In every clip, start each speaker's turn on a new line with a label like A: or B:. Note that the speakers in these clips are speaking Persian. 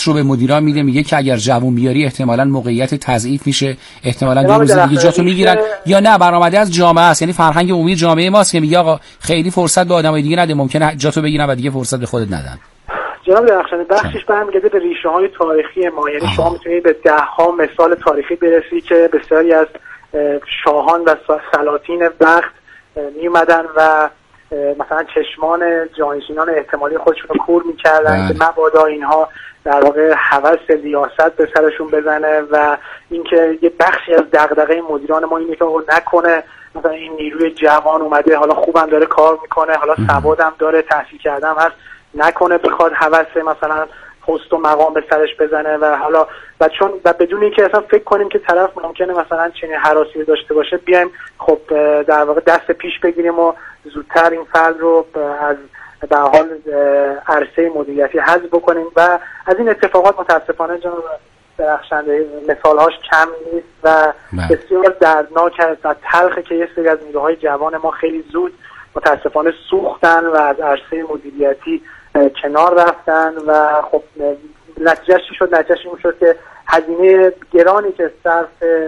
A: رو به مدیران میده، میگه که اگر جوون بیاری احتمالاً موقعیت تضعیف میشه، احتمالاً دو روز دیگه جاتو میگیرن، یا نه برآمده از جامعه است، یعنی فرهنگ عمومی جامعه ماست که میگه آقا خیلی فرصت به آدمای دیگه نده، ممکنه جاتو بگیرن و دیگه فرصت به خودت ندن.
B: جناب درخشانی بخشش برمیگرده به ریشه های تاریخی ما، یعنی شما میتونید به ده‌ها مثال تاریخی برسی که بسیاری از شاهان و سلاطین وقت می اومدن و مثلا چشمان جانشینان احتمالی خودشون رو کور میکردن که مبادا اینها در واقع هوس ریاست به سرشون بزنه، و اینکه یه بخشی از دغدغه مدیران ما اینه که نکنه مثلا این نیروی جوان اومده، حالا خوبم داره کار میکنه، حالا سوادم داره، تحصیل کردم هست، نکنه بخواد هوس مثلا پست و مقام به سرش بزنه و حالا و بدون اینکه اصلا فکر کنیم که طرف ممکنه مثلا چنین هراسی داشته باشه، بیایم خب در واقع دست پیش بگیریم و زودتر این فرد رو از به حال عرصه مدیریتی حذف بکنیم. و از این اتفاقات متاسفانه جناب درخشنده مثالهاش کم نیست و بسیار دردناک است و تلخه که یه سری از نیروهای جوان ما خیلی زود متاسفانه سوختن و از عرصه مدیریتی کنار رفتن و خب نتیجهش این شد که هزینه گرانی که صرف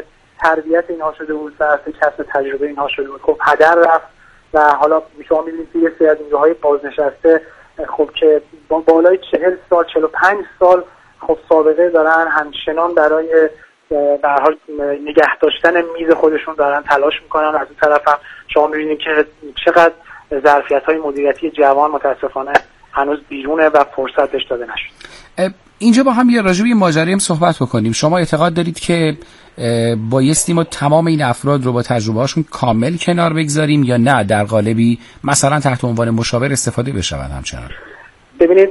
B: تربیت اینها شده بود، صرف کسب تجربه اینها شده بود، خب هدر رفت. و حالا شما می‌بینید که یه سری از نیروهای بازنشسته خب که بالای 40 سال 45 سال خب سابقه دارن، همچنان برای به هر حال نگه داشتن میز خودشون دارن تلاش میکنن. از اون طرف هم شما می‌بینید که چقدر ظرفیت‌های مدیریتی جوان متاسفانه هنوز بیرونه و فرصت بهش داده نشد.
A: اینجا با هم یه راجع به ماجرایی هم صحبت بکنیم. شما اعتقاد دارید که بایستی ما تمام این افراد رو با تجربه‌هاشون کامل کنار بگذاریم یا نه در قالبی مثلا تحت عنوان مشاور استفاده بشود همچنان؟
B: ببینید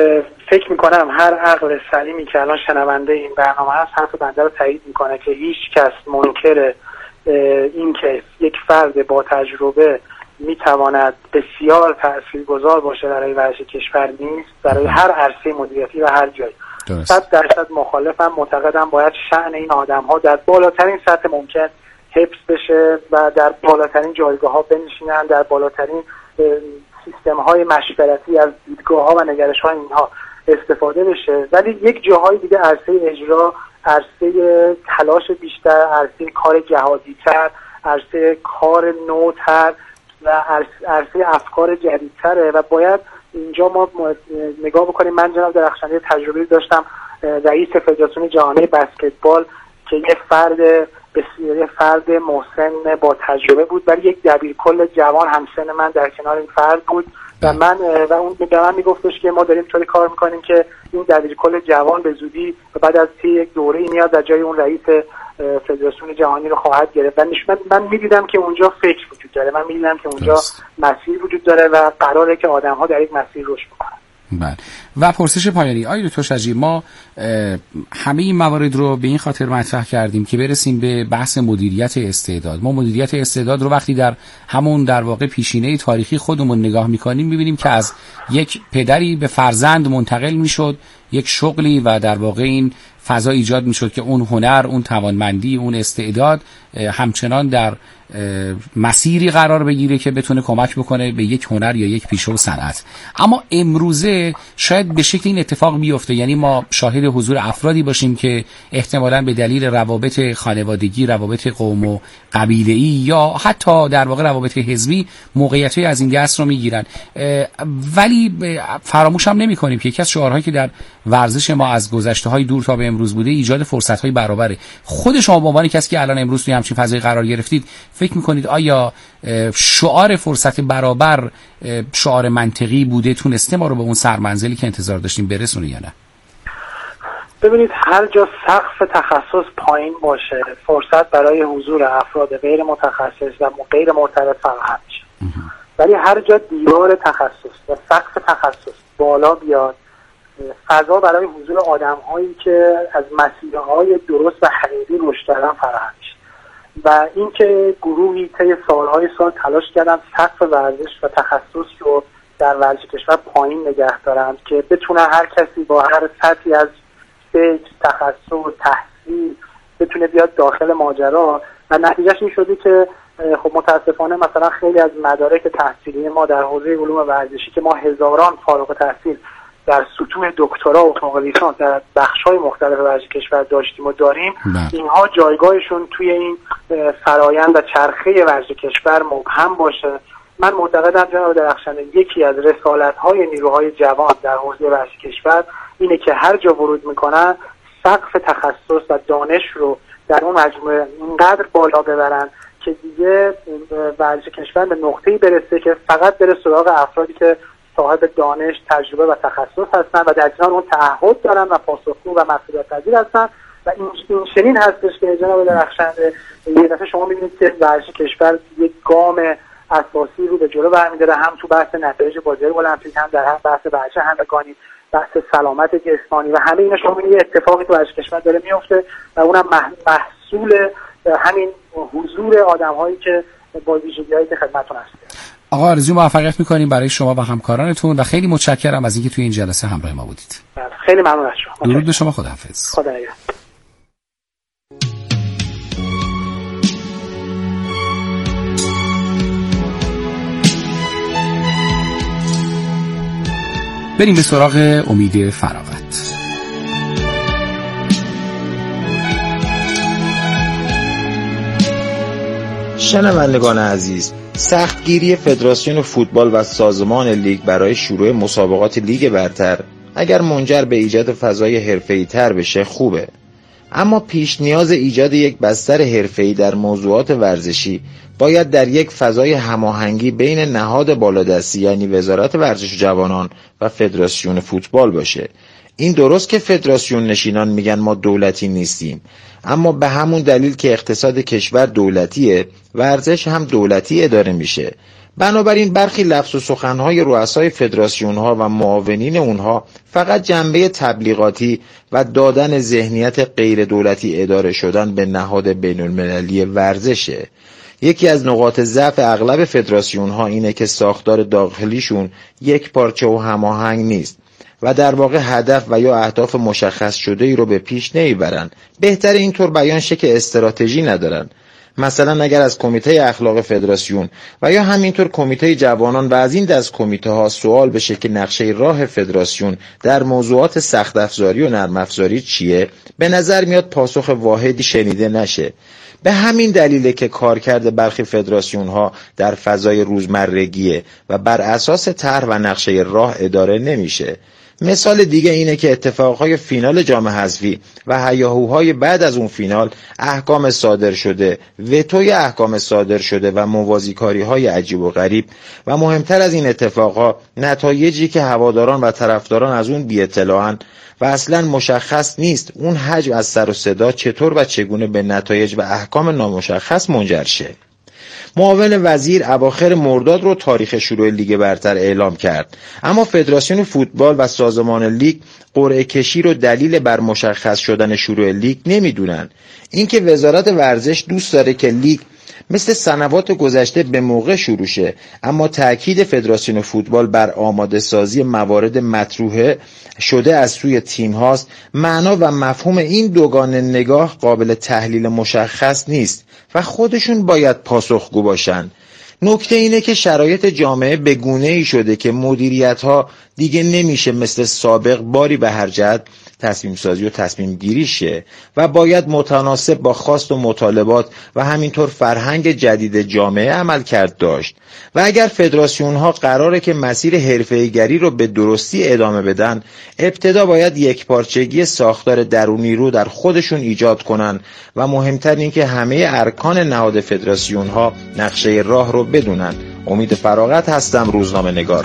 B: فکر میکنم هر عقل سلیمی که الان شنونده این برنامه هست حرف بنده رو تایید میکنه که هیچ کس منکر این که یک فرد با تجربه میتواند بسیار تاثیرگذار باشه برای ورزش کشور نیست، برای هر عرصه مدیریتی و هر جایی. 100% مخالفم، معتقدم باید شأن این آدم‌ها در بالاترین سطح ممکن حفظ بشه و در بالاترین جایگاه‌ها بنشینن، در بالاترین سیستم‌های مشورتی از دیدگاه‌ها و نگرش‌های اینها استفاده بشه. ولی یک جاهای دیگه عرصه اجرا، عرصه تلاش بیشتر، عرصه کار جهادی‌تر، عرصه کار نوتر و عرصه افکار جدیدتره و باید اینجا ما نگاه بکنیم. من جناب درخشنده تجربه داشتم، رئیس فدراسیون جهانی بسکتبال که یه فرد محسن با تجربه بود، ولی یک دبیرکل جوان همسن من در کنار این فرد بود و اون به من میگفتش که ما داریم طوری کار میکنیم که این دبیرکل جوان به زودی و بعد از یک دوره میاد در جای اون رئیس فدراسیون جهانی رو خواهد گرفت. و من میدیدم که اونجا فکر وجود داره، من میدیدم که اونجا مسیر وجود داره و قراره که آدم‌ها در یک مسیر رشد بکنن.
A: بله. و پرسش پایانی آقای دکتر شجریع، ما همه این موارد رو به این خاطر مطرح کردیم که برسیم به بحث مدیریت استعداد. ما مدیریت استعداد رو وقتی در همون در واقع پیشینه تاریخی خودمون نگاه می‌کنیم می‌بینیم که از یک پدری به فرزند منتقل می‌شد یک شغلی و در واقع این فضا ایجاد می‌شد که اون هنر، اون توانمندی، اون استعداد همچنان در مسیری قرار بگیره که بتونه کمک بکنه به یک هنر یا یک پیشه و صنعت. اما امروزه شاید به شکل این اتفاق بیفته، یعنی ما شاهد حضور افرادی باشیم که احتمالاً به دلیل روابط خانوادگی، روابط قوم و قبیله‌ای یا حتی در واقع روابط حزبی موقعیت‌های از این دست رو میگیرن. ولی فراموش هم نمی‌کنیم که یکی از شعارهایی که در ورزش ما از گذشته‌های دور تا به امروز بوده ایجاد فرصت‌های برابره. خود شما به عنوان کسی که الان امروز توی همچین فضایی قرار گرفتید فکر میکنید آیا شعار فرصت برابر شعار منطقی بوده، تونسته ما رو به اون سرمنزلی که انتظار داشتیم برسونه یا نه؟
B: ببینید هر جا سقف تخصص پایین باشه فرصت برای حضور افراد غیر متخصص و غیر مرتبط فراهم میشه، ولی هر جا دیوار تخصص و سقف تخصص بالا بیاد فضا برای حضور آدم‌هایی که از مسیرهای درست و حقیقی رشد کردن فراهم میشه. و اینکه گروهی طی سالهای سال تلاش کردن سقف ورزش و تخصص رو در ورزش کشور پایین نگه دارن که بتونه هر کسی با هر سطحی از فکر، تخصص، تحصیل بتونه بیاد داخل ماجرا و نتیجهش این شده که خب متاسفانه مثلا خیلی از مدارک تحصیلی ما در حوزه علوم ورزشی که ما هزاران فارغ التحصیل در سطوح دکترا و فوق لیسانس در بخش‌های مختلف ورزش کشور داشتیم و داریم، اینها جایگاهشون توی این فرایند و چرخه ورزش کشور مبهم باشه. من معتقدم جناب درخشنده یکی از رسالت‌های نیروهای جوان در حوزه ورزش کشور اینه که هر جا ورود میکنن سقف تخصص و دانش رو در اون مجموعه اینقدر بالا ببرن که دیگه ورزش کشور به نقطه‌ای برسه که فقط بره سراغ افرادی که صاحب دانش، تجربه و تخصص هستن و در کنار اون تعهد دارن و پاسخگو و مسئولیت پذیر هستن. و این چنین هستش که جناب درخشنده یه دفعه شما می‌بینید که ورزش کشور یک گام اساسی رو به جلو برمی‌داره، هم تو بحث نتایج بازی‌های المپیک، هم در بحث ورزش همگانی، بحث سلامت جسمانی و همه اینا شما می‌بینید اتفاقی تو ورزش کشور داره میفته و اونم محصول همین حضور آدم‌هایی که با ویژگی‌هایی که خدمتتون هست.
A: آقا آرزوی موفقیت می‌کنیم برای شما و همکارانتون و خیلی متشکرم از اینکه توی این جلسه همراه ما بودید.
B: خیلی ممنون از شما.
A: درود به شما. خداحافظ.
B: خدا نگهدار.
A: بریم به سراغ امید فراغت.
C: شنوندگان عزیز، سختگیری فدراسیون فوتبال و سازمان لیگ برای شروع مسابقات لیگ برتر اگر منجر به ایجاد فضای حرفه‌ای‌تر بشه خوبه، اما پیش نیاز ایجاد یک بستر حرفه‌ای در موضوعات ورزشی باید در یک فضای هماهنگی بین نهاد بالادستی یعنی وزارت ورزش و جوانان و فدراسیون فوتبال باشه. این درست که فدراسیون نشینان میگن ما دولتی نیستیم، اما به همون دلیل که اقتصاد کشور دولتیه، ورزش هم دولتی اداره میشه. بنابراین برخی لفظ و سخنهای رؤسای فدراسیون‌ها و معاونین اونها فقط جنبه تبلیغاتی و دادن ذهنیت غیر دولتی اداره شدن به نهاد بین‌المللی ورزشه. یکی از نقاط ضعف اغلب فدراسیون‌ها اینه که ساختار داخلیشون یک پارچه و هماهنگ نیست و در واقع هدف و یا اهداف مشخص شده ای رو به پیش نمیبرن. بهتر اینطور بیان شه که استراتژی ندارن. مثلا اگر از کمیته اخلاق فدراسیون و یا همینطور کمیته جوانان و از این دست کمیته ها سوال بشه که نقشه راه فدراسیون در موضوعات سخت افزاری و نرم افزاری چیه، به نظر میاد پاسخ واحدی شنیده نشه. به همین دلیله که کارکرد برخی فدراسیون ها در فضای روزمرگیه و بر اساس طرح و نقشه راه اداره نمیشه. مثال دیگه اینه که اتفاقهای فینال جام حذفی و هیاهوهای بعد از اون فینال، احکام صادر شده، وتوی احکام صادر شده و موازیکاری‌های عجیب و غریب و مهمتر از این اتفاقها نتایجی که هواداران و طرفداران از اون بی اطلاعن و اصلا مشخص نیست اون حجم از سر و صدا چطور و چگونه به نتایج و احکام نامشخص منجر شه. معاون وزیر اواخر مرداد رو تاریخ شروع لیگ برتر اعلام کرد، اما فدراسیون فوتبال و سازمان لیگ قرعه کشی رو دلیل بر مشخص شدن شروع لیگ نمیدونن. اینکه وزارت ورزش دوست داره که لیگ مثل سنوات گذشته به موقع شروع شه، اما تأکید فدراسیون فوتبال بر آماده سازی موارد مطروحه شده از سوی تیم هاست، معنا و مفهوم این دوگانه نگاه قابل تحلیل مشخص نیست و خودشون باید پاسخگو باشن. نکته اینه که شرایط جامعه به گونه‌ای شده که مدیریت‌ها دیگه نمیشه مثل سابق باری به هر جهت تصمیم سازی و تصمیم گیری شه و باید متناسب با خواست و مطالبات و همینطور فرهنگ جدید جامعه عمل کرد داشت. و اگر فدراسیون ها قراره که مسیر حرفه‌ای‌گری رو به درستی ادامه بدن، ابتدا باید یک پارچگی ساختار درونی رو در خودشون ایجاد کنن و مهمتر این که همه ارکان نهاد فدراسیون ها نقشه راه رو بدونن. امید فراغت هستم، روزنامه نگار.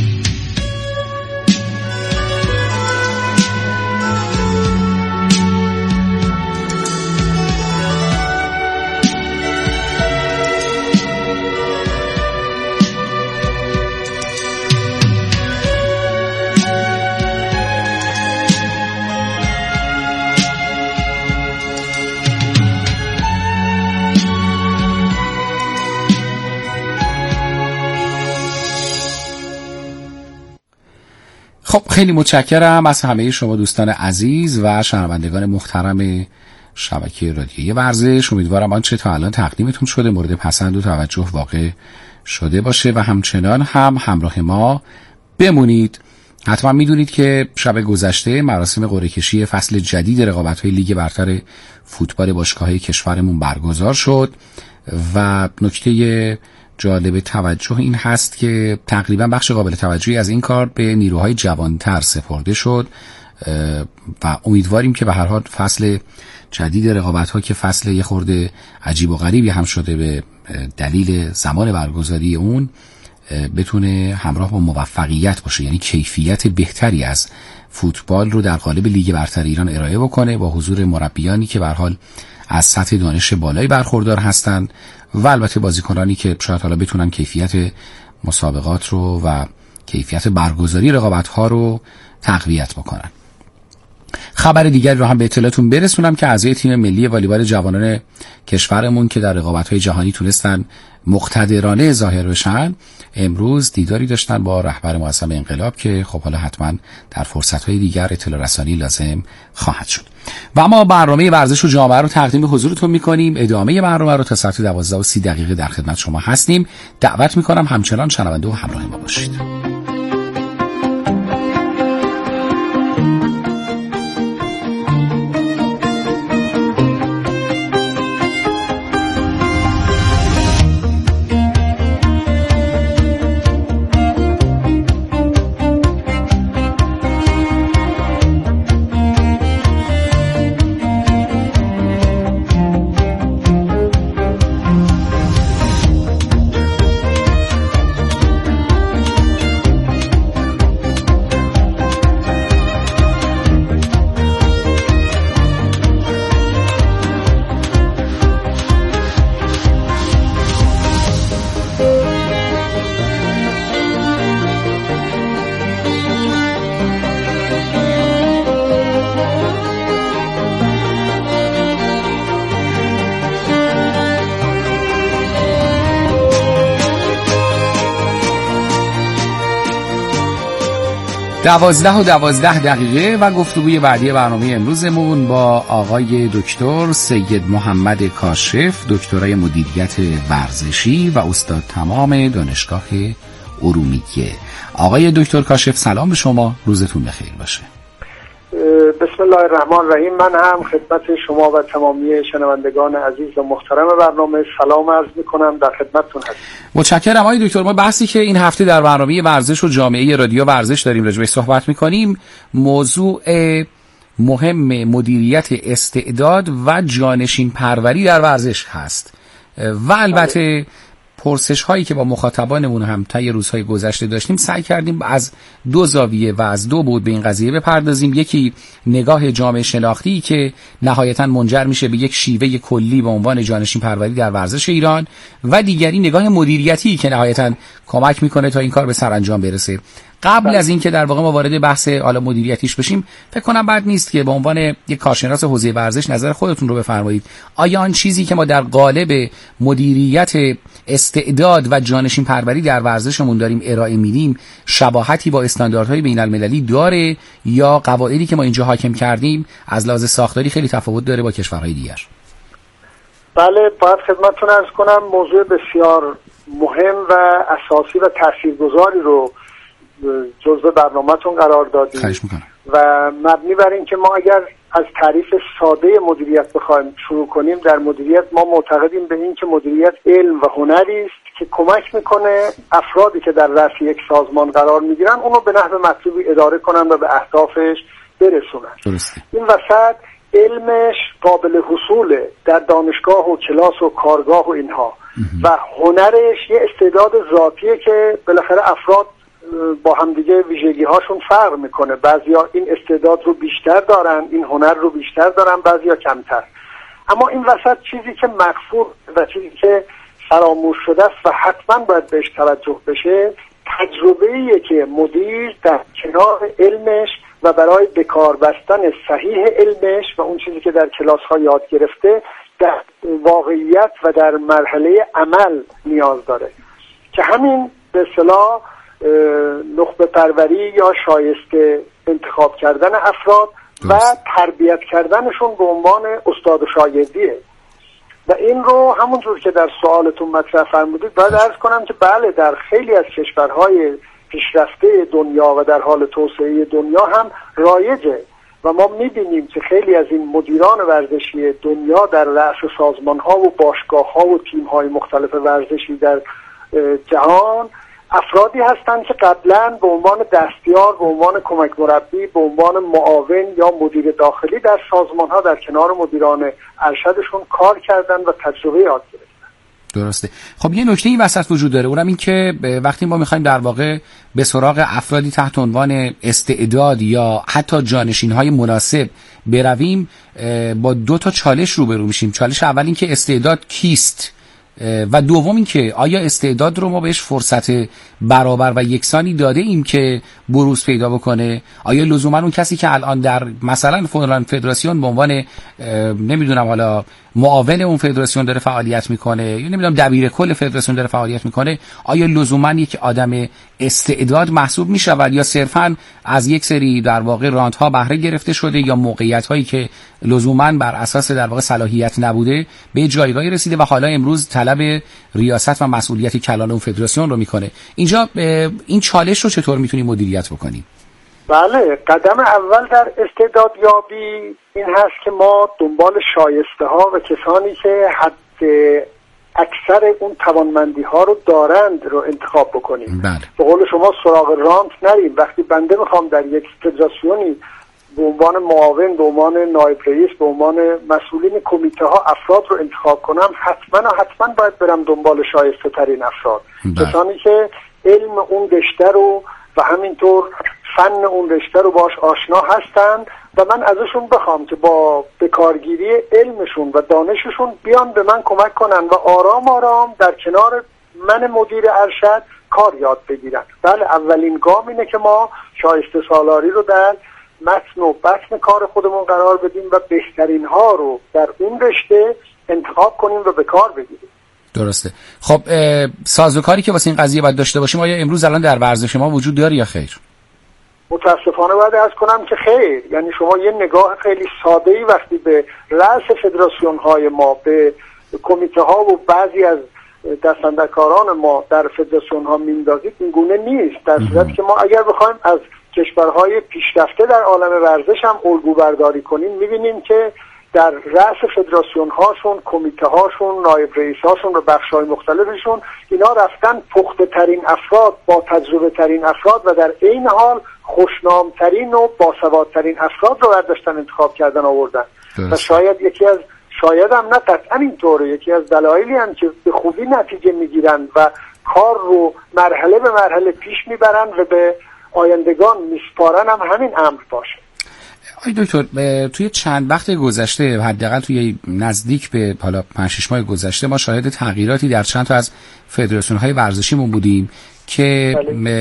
A: خب خیلی متشکرم از همه شما دوستان عزیز و شنوندگان محترم شبکه رادیویی ورزش. امیدوارم آنچه تا الان تقدیمتون شده مورد پسند و توجه واقع شده باشه و همچنان هم همراه ما بمونید حتما میدونید که شب گذشته مراسم قرعه کشی فصل جدید رقابت‌های لیگ برتر فوتبال باشگاه‌های کشورمون برگزار شد و نکته جالب توجه این هست که تقریبا بخش قابل توجهی از این کار به نیروهای جوانتر سپرده شد و امیدواریم که به هر حال فصل جدید رقابت‌ها که فصل یه خورده عجیب و غریبی هم شده به دلیل زمان برگزاری اون بتونه همراه با موفقیت باشه، یعنی کیفیت بهتری از فوتبال رو در قالب لیگ برتر ایران ارائه بکنه با حضور مربیانی که به هر حال از سطح دانش بالایی برخوردار هستند و البته بازیکنانی که شاید حالا بتونن کیفیت مسابقات رو و کیفیت برگزاری رقابت‌ها رو تقویت بکنن. خبر دیگری رو هم به اطلاعتون برسونم که اعضای تیم ملی والیبال جوانان کشورمون که در رقابت‌های جهانی تونستن مقتدرانه ظاهر بشن امروز دیداری داشتن با رهبر معظم انقلاب که خب حالا حتما در فرصت‌های دیگر اطلاع رسانی لازم خواهد شد. و ما برنامه ورزش و جامعه رو تقدیم حضورتون می‌کنیم. ادامه برنامه رو تا ساعت 12:30 در خدمت شما هستیم. دعوت می‌کنم همچنان شنونده و همراه ما باشید. 12:12 و گفتگوی بعدی برنامه امروزمون با آقای دکتر سید محمد کاشف، دکترای مدیریت ورزشی و استاد تمام دانشگاه ارومیه. آقای دکتر کاشف سلام به شما، روزتون بخیر باشه.
B: بسم الله الرحمن الرحیم. من هم خدمت شما و تمامی شنوندگان عزیز و محترم برنامه سلام عرض میکنم، در خدمتتون هستم.
A: متشکرم آقای دکتر. ما بحثی که این هفته در برنامه ورزش و جامعه رادیو ورزش داریم راجع بهش صحبت میکنیم موضوع مهم مدیریت استعداد و جانشین پروری در ورزش هست و البته پرسش هایی که با مخاطبانمون هم طی روزهای گذشته داشتیم سعی کردیم از دو زاویه و از دو بعد به این قضیه بپردازیم. یکی نگاه جامعه شناختی که نهایتاً منجر میشه به یک شیوه کلی به عنوان جانشین پروری در ورزش ایران و دیگری نگاه مدیریتی که نهایتاً کمک میکنه تا این کار به سرانجام برسه. قبل از این که در واقع ما وارد بحث حالا مدیریتیش بشیم، فکر کنم بد نیست که به عنوان یک کارشناس حوزه ورزش نظر خودتون رو بفرمایید. آیا آن چیزی که ما در قالب مدیریت استعداد و جانشین پروری در ورزشمون داریم ارائه میدیم شباهتی با استانداردهای بین‌المللی داره یا قواعدی که ما اینجا حاکم کردیم از لحاظ ساختاری خیلی تفاوت داره با کشورهای دیگر؟
B: بله، باید خدمتتون عرض کنم موضوع بسیار مهم و اساسی و تاثیرگذاری رو جزء برنامه‌تون قرار دادیم و مبنی بر این که ما اگر از تعریف ساده مدیریت بخوایم شروع کنیم، در مدیریت ما معتقدیم به این که مدیریت علم و هنری است که کمک میکنه افرادی که در رأس یک سازمان قرار میگیرن اونو به نحو مطلوبی اداره کنن و به اهدافش برسونن.
A: درسته.
B: این وسط علمش قابل حصوله در دانشگاه و کلاس و کارگاه و اینها و هنرش یه استعداد ذاتیه که بالاخره افراد با همدیگه ویژگی هاشون فرق میکنه. بعضیا این استعداد رو بیشتر دارن، این هنر رو بیشتر دارن، بعضیا کمتر. اما این وسط چیزی که مغفور و چیزی که فراموش شده است و حتما باید بهش توجه بشه، تجربه‌ایه که مدیر در کنار علمش و برای بکار بستن صحیح علمش و اون چیزی که در کلاس ها یاد گرفته در واقعیت و در مرحله عمل نیاز داره که همین به اصطلاح نخبه پروری یا شایسته انتخاب کردن افراد و تربیت کردنشون به عنوان استاد و شاگردیه. و این رو همونجور که در سوالتون مطرح فرمودید باید عرض کنم که بله، در خیلی از کشورهای
D: پیشرفته دنیا و در حال توسعه دنیا هم رایجه و ما می‌بینیم که خیلی از این مدیران ورزشی دنیا در رأس سازمان‌ها و باشگاه‌ها و تیم‌های مختلف ورزشی در جهان افرادی هستند که قبلا به عنوان دستیار، به عنوان کمک مربی، به عنوان معاون یا مدیر داخلی در سازمان‌ها در کنار مدیران ارشدشون کار کردن و تجربه یاد گرفتن.
A: درسته. خب یه نکته این وسط وجود داره، اونم این که وقتی ما میخوایم در واقع به سراغ افرادی تحت عنوان استعداد یا حتی جانشین‌های مناسب برویم، با دو تا چالش روبرو میشیم. چالش اول این که استعداد کیست و دوم این که آیا استعداد رو ما بهش فرصت برابر و یکسانی داده ایم که بروز پیدا بکنه؟ آیا لزوما اون کسی که الان در مثلا فلان فدراسیون به عنوان نمیدونم حالا معاون اون فدراسیون داره فعالیت میکنه یا نمیدونم دبیر کل فدراسیون داره فعالیت میکنه، آیا لزوما یک آدم استعداد محسوب میشود یا صرفا از یک سری در واقع رانت‌ها بهره گرفته شده یا موقعیت‌هایی که لزوما بر اساس در واقع صلاحیت نبوده به جایگاهی رسیده و حالا امروز طلب ریاست و مسئولیت کلان اون فدراسیون رو میکنه؟ اینجا این چالش رو چطور میتونیم مدیریت بکنیم؟
D: بله، قدم اول در استعدادیابی این هست که ما دنبال شایسته ها و کسانی که حد اکثر اون توانمندی ها رو دارند رو انتخاب بکنیم.
A: بله.
D: به قول شما سراغ رانت نریم. وقتی بنده میخوام در یک فدراسیونی به عنوان معاون، به عنوان نایب رئیس، به عنوان مسئولین کمیته ها افراد رو انتخاب کنم، حتما باید برم دنبال شایسته ترین افراد. کسانی که علم اون رشته رو و همینطور فن اون رشته رو باش آشنا هستند و من ازشون بخوام که با بکارگیری علمشون و دانششون بیان به من کمک کنن و آرام آرام در کنار من مدیر ارشد کار یاد بگیرن. بله، اولین گام اینه که ما شایسته سالاری رو در متن و بطن کار خودمون قرار بدیم و بهترین ها رو در اون رشته انتخاب کنیم و به کار بگیریم.
A: درسته. خب سازوکاری که واسه این قضیه باید داشته باشیم آیا امروز الان در ورزش ما وجود داره یا خیر؟
D: متاسفانه باید عرض کنم که خیر. یعنی شما یه نگاه خیلی ساده‌ای وقتی به رأس فدراسیون‌های ما، به کمیته ها و بعضی از دستاندرکاران ما در فدراسیون‌ها میندازید، این گونه نیست. در صورتی که ما اگر بخوایم از کشورهای پیشرفته در عالم ورزش هم الگو برداری کنیم، می‌بینیم که در رأس فدراسیون هاشون، کمیته هاشون، نایب رئیس هاشون و بخش های مختلفشون اینا رفتن پخته ترین افراد، با تجربه ترین افراد و در عین حال خوشنام ترین و باسوادترین افراد رو برداشتن انتخاب کردن آوردن. و شاید هم نه قطعا اینطوره، یکی از دلایلی هم که به خوبی نتیجه میگیرن و کار رو مرحله به مرحله پیش میبرن و به آیندگان میسپارن هم همین امر باشه.
A: آی دکتر، توی چند وقت گذشته، حداقل توی نزدیک به حالا 5-6 ماه گذشته، ما شاهد تغییراتی در چند تا از فدراسیون‌های ورزشیمون بودیم که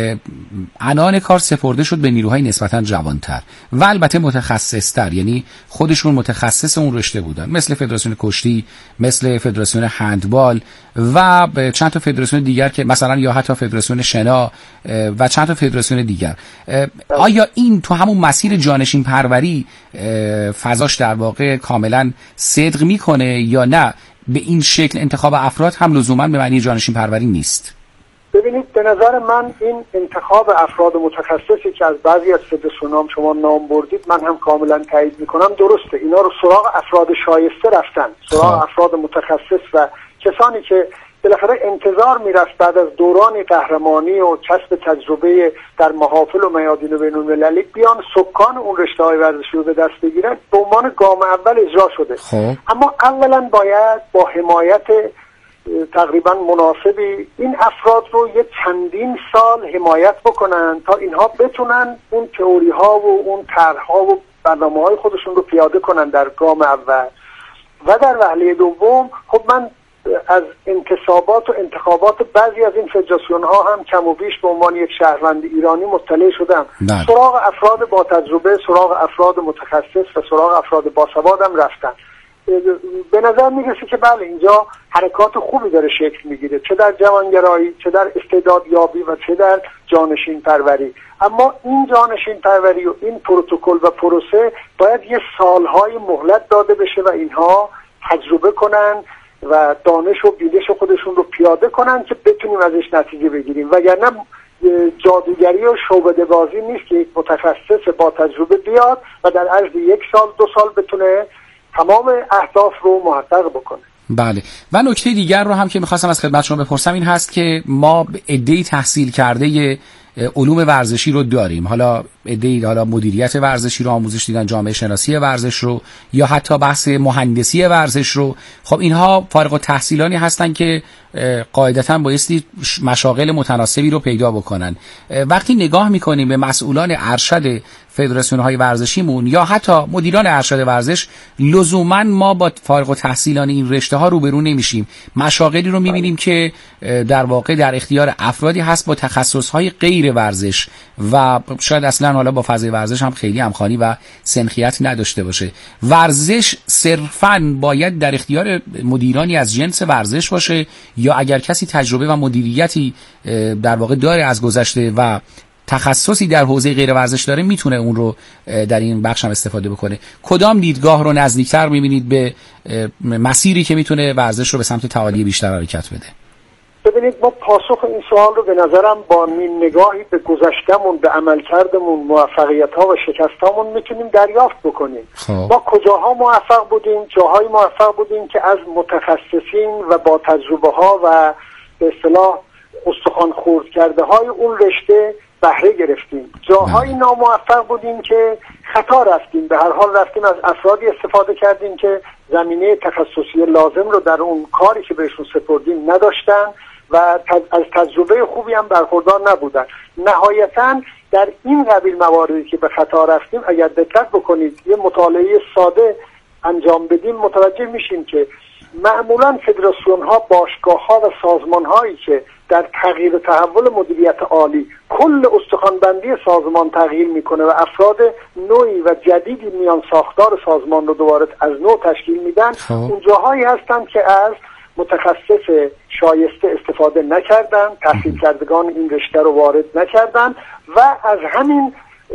A: عنان کار سپرده شد به نیروهای نسبتاً جوانتر و البته متخصصتر، یعنی خودشون متخصص اون رشته بودن، مثل فدراسیون کشتی، مثل فدراسیون هندبال و چند تا فدراسیون دیگر که مثلا یا حتی فدراسیون شنا و چند تا فدراسیون دیگر. آیا این تو همون مسیر جانشین پروری فضاش در واقع کاملا صدق میکنه یا نه به این شکل انتخاب افراد هم لزوما به معنی جانشین پروری نیست؟
D: ببینید، به نظر من این انتخاب افراد متخصصی که از بعضی از فدراسیون‌ها شما نام بردید من هم کاملا تایید میکنم، درسته. اینا رو سراغ افراد شایسته رفتن، سراغ افراد متخصص و کسانی که بالاخره انتظار میرفت بعد از دورانی قهرمانی و کسب تجربه در محافل و میادین بین‌المللی بیان سکان اون رشته‌های ورزشی رو به دست بگیرن، به عنوان گام اول اجرا شده. اما اولا باید با حمایت تقریبا مناسبی این افراد رو یه چندین سال حمایت بکنن تا اینها بتونن اون تئوری ها و اون طرح ها و برنامه های خودشون رو پیاده کنن در گام اول. و در وهله دوم خب من از انتصابات و انتخابات بعضی از این فدراسیون ها هم کم و بیش به عنوان یک شهروند ایرانی مطلع شدم. سراغ افراد با تجربه، سراغ افراد متخصص و سراغ افراد باسواد هم رفتن. به نظر میرسه که بله، اینجا حرکات خوبی داره شکل میگیره، چه در جوانگرایی، چه در استعدادیابی و چه در جانشین پروری. اما این جانشین پروری و این پروتکل و پروسه باید یه سالهای مهلت داده بشه و اینها تجربه کنن و دانش و بینش خودشون رو پیاده کنن که بتونیم ازش نتیجه بگیریم. وگرنه جادوگری و شعبده بازی نیست که یک متخصص با تجربه بیاد و در عرض 1 سال 2 سال بتونه تمام اهداف رو محقق بکنه.
A: بله. و نکته دیگر رو هم که میخواستم از خدمت شما بپرسم این هست که ما عده‌ای تحصیل کرده علوم ورزشی رو داریم، حالا عده‌ای حالا مدیریت ورزشی رو آموزش دیدن، جامعه شناسی ورزش رو، یا حتی بحث مهندسی ورزش رو. خب اینها فارغ التحصیلانی هستن که قاعدتاً بایستی مشاغل متناسبی رو پیدا بکنن. وقتی نگاه میکنیم به مسئولان ارشد فدراسیون‌های ورزشیمون یا حتی مدیران ارشد ورزش، لزوماً ما با فارغ التحصیلان این رشته‌ها روبرو نمیشیم. مشاغلی رو میبینیم که در واقع در اختیار افرادی هست با تخصص‌های غیر ورزش و شاید اصلاً حالا با فضای ورزش هم خیلی همخوانی و سنخیت نداشته باشه. ورزش صرفاً باید در اختیار مدیرانی از جنس ورزش باشه، یا اگر کسی تجربه و مدیریتی در واقع داره از گذشته و تخصصی در حوزه غیر ورزش داره، میتونه اون رو در این بخش هم استفاده بکنه. کدام دیدگاه رو نزدیکتر میبینید به مسیری که میتونه ورزش رو به سمت تعالی بیشتر حرکت بده؟
D: ببینید، ما پاسخ این سوال رو به نظرم با نگاهی به گذشتمون، به عملکردمون، موفقیت‌ها و شکست‌هامون میتونیم دریافت بکنیم. ما کجاها موفق بودیم، جاهای موفق بودیم که از متخصصین و با تجربه‌ها و به اصطلاح استخوان خورد کرده های اون رشته بهره گرفتیم. جاهای ناموفق بودیم که خطا رفتیم، به هر حال رفتیم از افرادی استفاده کردیم که زمینه تخصصی لازم رو در اون کاری که بهشون سپردیم نداشتن و از تجربه خوبی هم برخوردار نبودن. نهایتاً در این قبیل مواردی که به خطا رفتیم، اگر دقت بکنید یه مطالعه ساده انجام بدیم، متوجه میشیم که معمولاً فدراسیون ها، باشگاه ها و سازمان هایی که در تغییر و تحول مدیریت عالی کل استخوانبندی سازمان تغییر میکنه و افراد نوعی و جدیدی میان ساختار سازمان رو دوباره از نو تشکیل میدن، اون جاهایی هستن که از متخصص شایسته استفاده نکردن، تحصیل کردگان این رشته رو وارد نکردن و از همین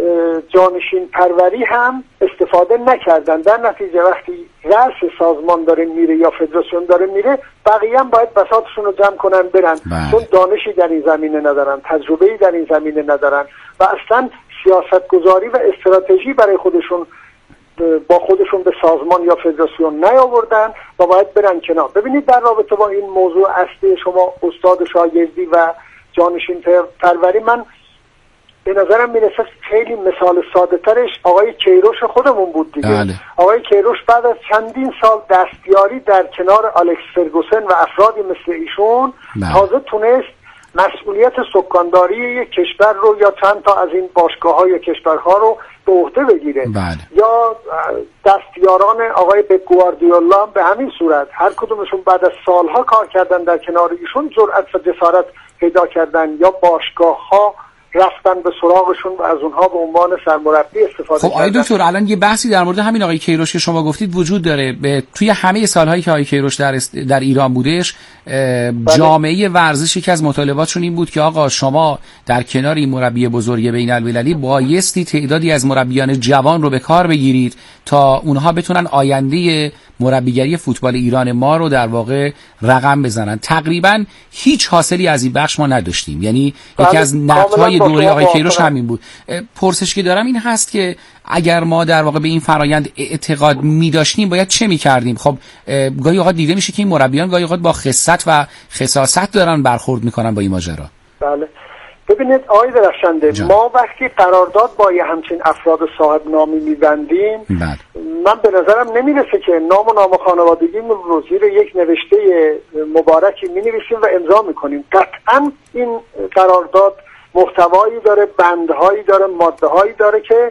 D: جانشین پروری هم استفاده نکردن. در نتیجه وقتی رأس سازمان داره میره یا فدراسیون داره میره، بقیه هم باید بساطشون رو جمع کنن برن، چون دانشی در این زمینه ندارن، تجربه‌ای در این زمینه ندارن و اصلا سیاستگذاری و استراتژی برای خودشون با خودشون به سازمان یا فدراسیون نیاوردن و باید برن کنار. ببینید، در رابطه با این موضوع اصلی شما استاد شاگردی و جانشین پروری، من به نظرم میرسه خیلی مثال ساده ترش آقای کیروش خودمون بود دیگه. بله. آقای کیروش بعد از چندین سال دستیاری در کنار الکس فرگوسن و افرادی مثل ایشون تازه تونست مسئولیت سکانداری یک کشور رو یا چند تا از این باشگاه‌ها یا کشورها رو به عهده بگیره.
A: بله.
D: یا دستیاران آقای پپ گواردیولا به همین صورت، هر کدومشون بعد از سالها کار کردن در کنار ایشون جرأت و جسارت پیدا کردن یا باشگاه‌ها رفتن به سراغشون و از اونها به عنوان سرمربی استفاده کردن.
A: خب آقای دکتر، الان یه بحثی در مورد همین آقای کیروش که شما گفتید وجود داره. توی همه سالهایی که آقای کیروش در ایران بودش، جامعه ورزش یکی از مطالباتشون این بود که آقا شما در کنار این مربی بزرگ بین المللی بایستی تعدادی از مربیان جوان رو به کار بگیرید تا اونها بتونن آینده مربیگری فوتبال ایران ما رو در واقع رقم بزنن. تقریبا هیچ حاصلی از این بخش ما نداشتیم. یعنی یکی از نقدهای دوره آقای کیروش همین بود. پرسش که دارم این هست که اگر ما در واقع به این فرایند اعتقاد می داشتیم باید چه می کردیم؟ خب گاهی اوقات دیده میشه که این مربیان گاهی اوقات با خست و خساست دارن برخورد میکنن با این ماجرا.
D: بله. ببینید آقای درخشنده، ما وقتی قرارداد با یه همچین افراد صاحب نامی می‌بندیم، من به نظرم نمیرسه که نام و نام خانوادگیمون رو زیر یک نوشته مبارکی می‌نویسیم و امضا می‌کنیم. قطعاً این قرارداد محتوایی داره، بندهایی داره، ماده‌هایی داره که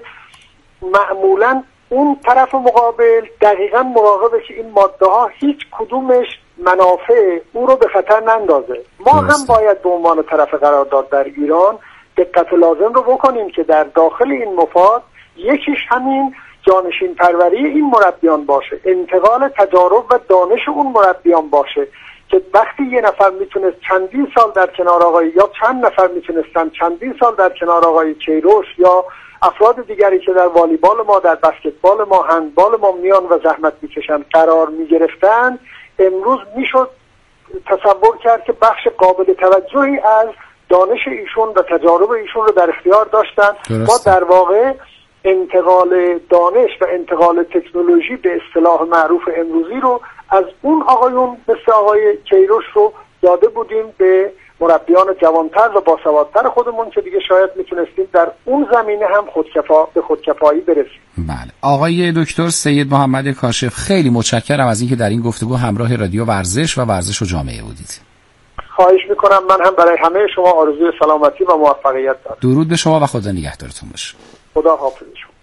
D: معمولاً اون طرف مقابل دقیقاً مراقبه که این ماده‌ها هیچ کدومش منافع او رو به خطر نندازه. ما هم باید به عنوان طرف قرارداد در ایران دقت لازم رو بکنیم که در داخل این مفاد یکیش همین جانشین پروری این مربیان باشه، انتقال تجارب و دانش اون مربیان باشه که وقتی یه نفر میتونه چندین سال در کنار آقای یا چند نفر میتونستن چندین سال در کنار آقای کیروش یا افراد دیگری که در والیبال ما، در بسکتبال ما، هندبال ما میان و زحمت میکشن قرار میگرفتن، امروز میشد تصور کرد که بخش قابل توجهی از دانش ایشون و تجارب ایشون رو در اختیار داشتن. ما در واقع انتقال دانش و انتقال تکنولوژی به اصطلاح معروف امروزی رو از اون آقایون مثل آقای کیروش رو داده بودیم به مربیان جوانتر و باسوادتر خودمون که دیگه شاید میتونستیم در اون زمینه هم به خودکفایی برسیم.
A: بله. آقای دکتر سید محمد کاشف، خیلی متشکرم از اینکه در این گفتگو همراه رادیو ورزش و ورزش و جامعه بودید.
D: خواهش میکنم. من هم برای همه شما آرزوی سلامتی و موفقیت دارم.
A: درود به شما و خدا نگهدارتون باشه.
D: خدا حافظ شما.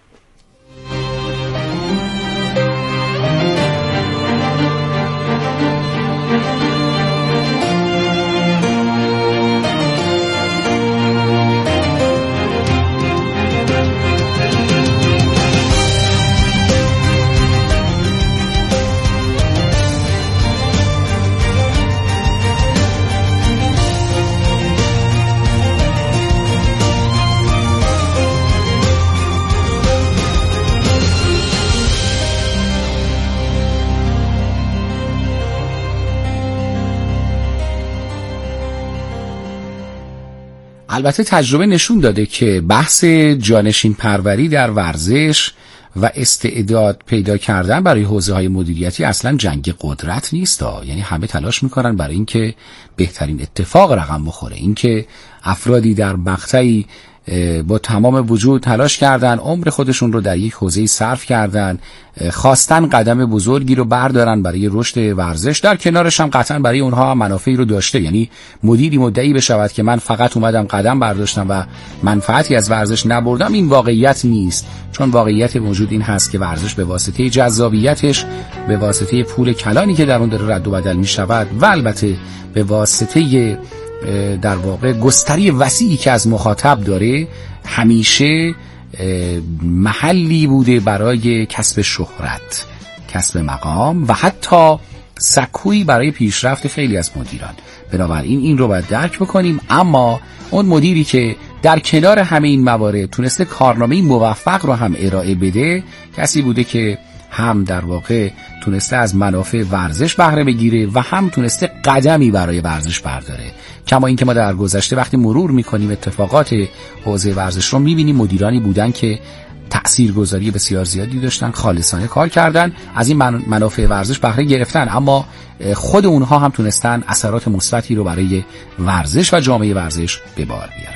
A: البته تجربه نشون داده که بحث جانشین پروری در ورزش و استعداد پیدا کردن برای حوزه‌های مدیریتی اصلا جنگ قدرت نیست. یعنی همه تلاش میکنن برای اینکه بهترین اتفاق رقم بخوره. اینکه افرادی در مقطعی با تمام وجود تلاش کردن، عمر خودشون رو در یک حوزه‌ای صرف کردن، خواستن قدم بزرگی رو بردارن برای رشد ورزش، در کنارش هم قطعا برای اونها منافعی رو داشته. یعنی مدیری مدعی بشود که من فقط اومدم قدم برداشتم و منفعتی از ورزش نبردم، این واقعیت نیست. چون واقعیت موجود این هست که ورزش به واسطه جذابیتش، به واسطه پول کلانی که در اون داره رد و بدل می شود و البته به واسطه در واقع گستری وسیعی که از مخاطب داره، همیشه محلی بوده برای کسب شهرت، کسب مقام و حتی سکویی برای پیشرفت خیلی از مدیران. بنابراین این رو باید درک بکنیم. اما اون مدیری که در کنار همه این موارد تونسته کارنامه موفق رو هم ارائه بده، کسی بوده که هم در واقع تونسته از منافع ورزش بهره بگیره و هم تونسته قدمی برای ورزش برداره. کما اینکه ما در گذشته وقتی مرور میکنیم اتفاقات حوزه ورزش رو میبینیم مدیرانی بودن که تأثیرگذاری بسیار زیادی داشتن، خالصانه کار کردن، از این منافع ورزش بهره گرفتن، اما خود اونها هم تونستن اثرات مثبتی رو برای ورزش و جامعه ورزش به بار بیارن.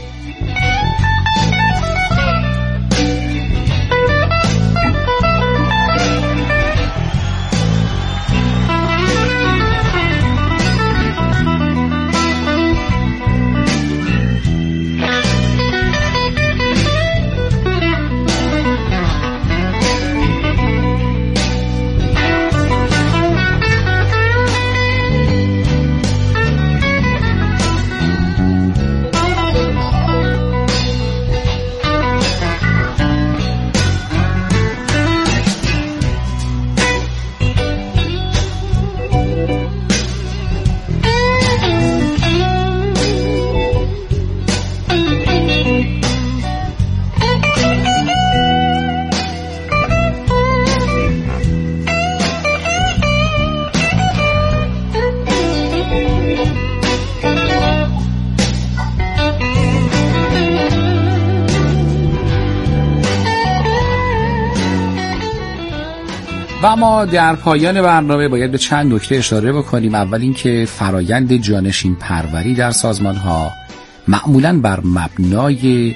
A: و ما در پایان برنامه باید به چند نکته اشاره بکنیم. اول اینکه فرایند جانشین پروری در سازمان‌ها معمولاً بر مبنای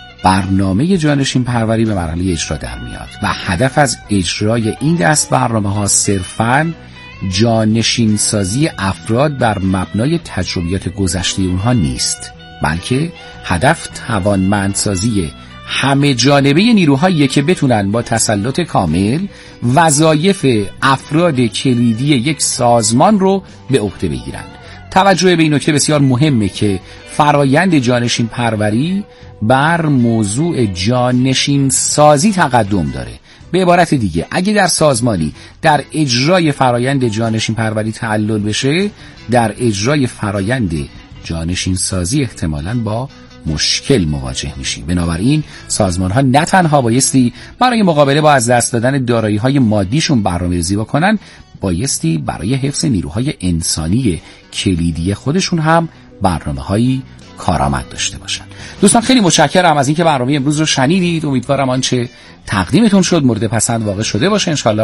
A: برنامه جانشین پروری به مرحله اجرا در میاد و هدف از اجرای این دست برنامه‌ها صرفاً جانشین سازی افراد بر مبنای تجربیات گذشته اونها نیست، بلکه هدف توانمندسازی همه جانبه نیروهایی که بتونن با تسلط کامل وظایف افراد کلیدی یک سازمان رو به عهده بگیرن. توجه به این نکته بسیار مهمه که فرایند جانشین پروری بر موضوع جانشین سازی تقدم داره. به عبارت دیگه اگه در سازمانی در اجرای فرایند جانشین پروری تعلل بشه، در اجرای فرایند جانشین سازی احتمالاً با مشکل مواجه میشیم. بنابراین سازمان ها نه تنها بایستی برای مقابله با از دست دادن دارایی های مادیشون برنامه‌ریزی بکنن، بایستی برای حفظ نیروهای انسانی کلیدی خودشون هم برنامه هایی کارآمد داشته باشن. دوستان خیلی متشکرم از اینکه برنامه امروز رو شنیدید. امیدوارم آنچه تقدیمتون شد مورد پسند واقع شده باشه. ان